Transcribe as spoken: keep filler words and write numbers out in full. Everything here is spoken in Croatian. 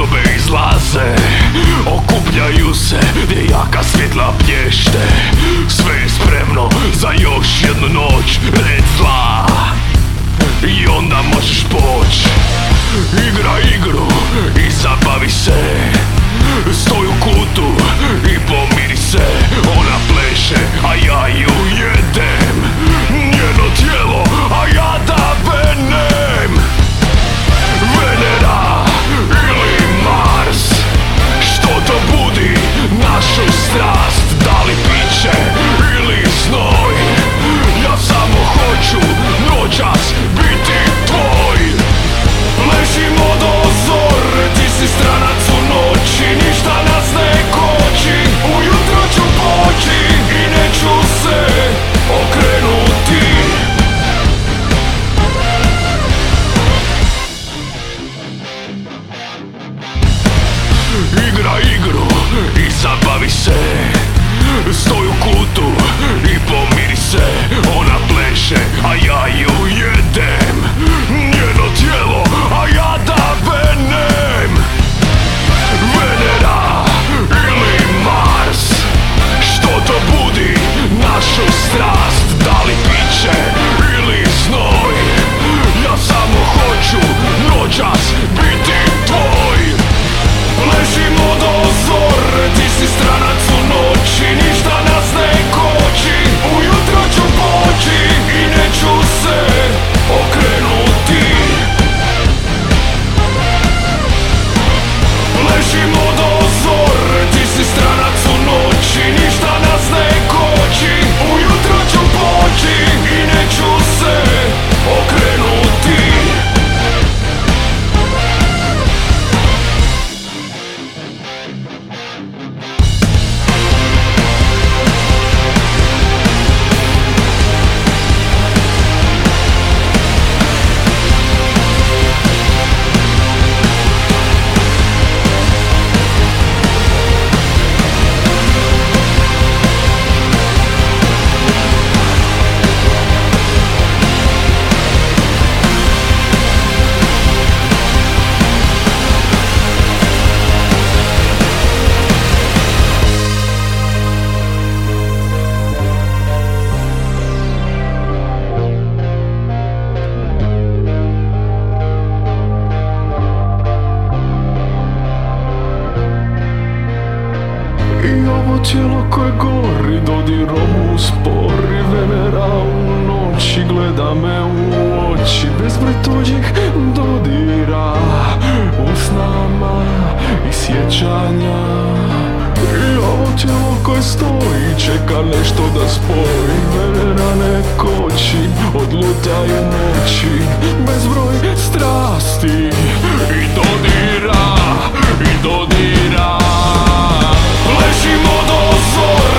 Podobe izlaze, okupljaju se gdje jaka svjetla plješte. Sve je spremno za još jednu noć, red zla. I onda možeš poć. Igra igru i zabavi se. Stoj u kutu i pomiri se. Ona pleše, a ja ju jedem. Njeno tijelo, a ja da venem. Venera ili Mars, što to budi našu strast? Da li piće ili znoj? Ja samo hoću noćas biti tvoj. Ležimo do zore, ti si stranac u noći. Ništa nas ne koči, ujutro ću poći i neću se okrenuti. Igra igru i zabavi se. Stoj u kutu i pomiri se. Ona pleše, a ja ju jedem. Njeno tijelo, a ja da venem. Venera ili Mars, što to budi našu strast? Da li piće ili znoj? Ja samo hoću noćas biti tvoj. Ležimo do zore, ti si stranac u noći. Ništa nas ne koči, ujutro ću poći i neću se okrenuti. Ležimo do zore, ti si stranac u noći. Ništa nas ne koči, ujutro ću poći i neću se okrenuti. I ovo tijelo koje gori dodirom uspori. Venera u noći gleda me u oči. Bezbroj tuđih dodira u snama i sjećanja. I ovo tijelo koje stoji čeka nešto da spoji. Venera ne koči, odlutaju noći. Bezbroj strasti i dodira, i dodira. Ležimo do zore,